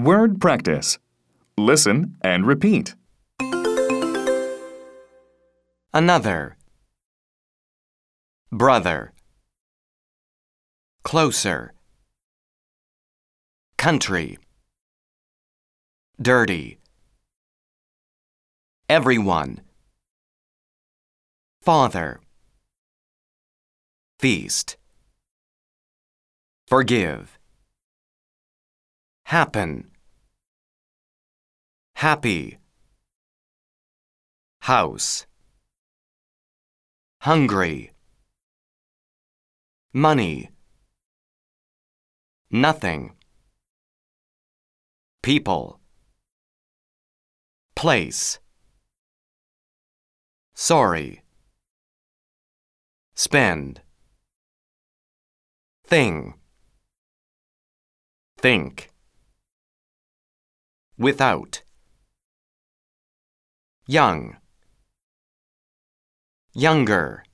Word practice. Listen and repeat. Another. Brother. Closer. Country. Dirty. Everyone. Father. Feast. Forgive. Happen. Happy. House. Hungry. Money. Nothing. People. Place. Sorry. Spend. Thing. Think. Without. Young. Younger.